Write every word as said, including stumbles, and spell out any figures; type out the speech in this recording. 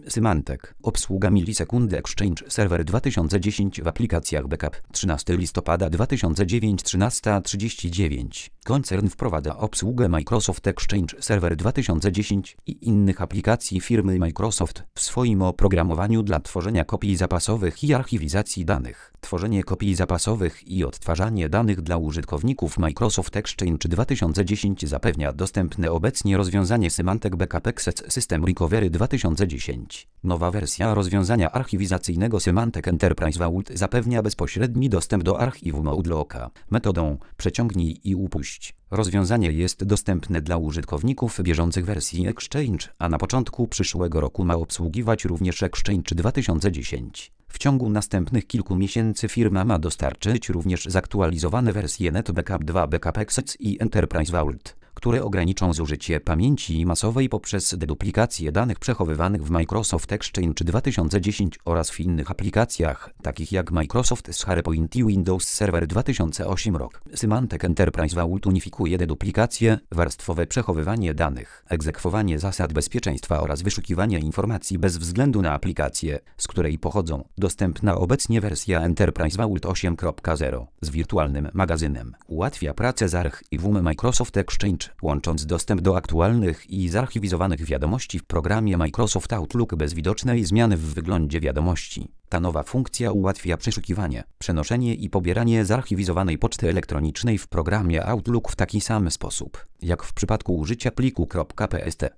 Symantec. Obsługa milisekundy Exchange Server dwa tysiące dziesięć w aplikacjach backup. trzynastego listopada dwa tysiące dziewięć, trzynasta trzydzieści dziewięć. Koncern wprowadza obsługę Microsoft Exchange Server dwa tysiące dziesięć i innych aplikacji firmy Microsoft w swoim oprogramowaniu dla tworzenia kopii zapasowych i archiwizacji danych. Tworzenie kopii zapasowych i odtwarzanie danych dla użytkowników Microsoft Exchange dwa tysiące dziesięć zapewnia dostępne obecnie rozwiązanie Symantec Backup Access System Recovery dwa tysiące dziesięć. Nowa wersja rozwiązania archiwizacyjnego Symantec Enterprise Vault zapewnia bezpośredni dostęp do archiwum Outlooka metodą przeciągnij i upuść. Rozwiązanie jest dostępne dla użytkowników bieżących wersji Exchange, a na początku przyszłego roku ma obsługiwać również Exchange dwa tysiące dziesięć. W ciągu następnych kilku miesięcy firma ma dostarczyć również zaktualizowane wersje NetBackup dwa Backup Access i Enterprise Vault, które ograniczą zużycie pamięci masowej poprzez deduplikację danych przechowywanych w Microsoft Exchange dwa tysiące dziesięć oraz w innych aplikacjach, takich jak Microsoft SharePoint i Windows Server dwa tysiące osiem rok. Symantec Enterprise Vault unifikuje deduplikację, warstwowe przechowywanie danych, egzekwowanie zasad bezpieczeństwa oraz wyszukiwanie informacji bez względu na aplikację, z której pochodzą. Dostępna obecnie wersja Enterprise Vault osiem kropka zero z wirtualnym magazynem ułatwia pracę z archiwum Microsoft Exchange, łącząc dostęp do aktualnych i zarchiwizowanych wiadomości w programie Microsoft Outlook bez widocznej zmiany w wyglądzie wiadomości. Ta nowa funkcja ułatwia przeszukiwanie, przenoszenie i pobieranie zarchiwizowanej poczty elektronicznej w programie Outlook w taki sam sposób, jak w przypadku użycia pliku .pst.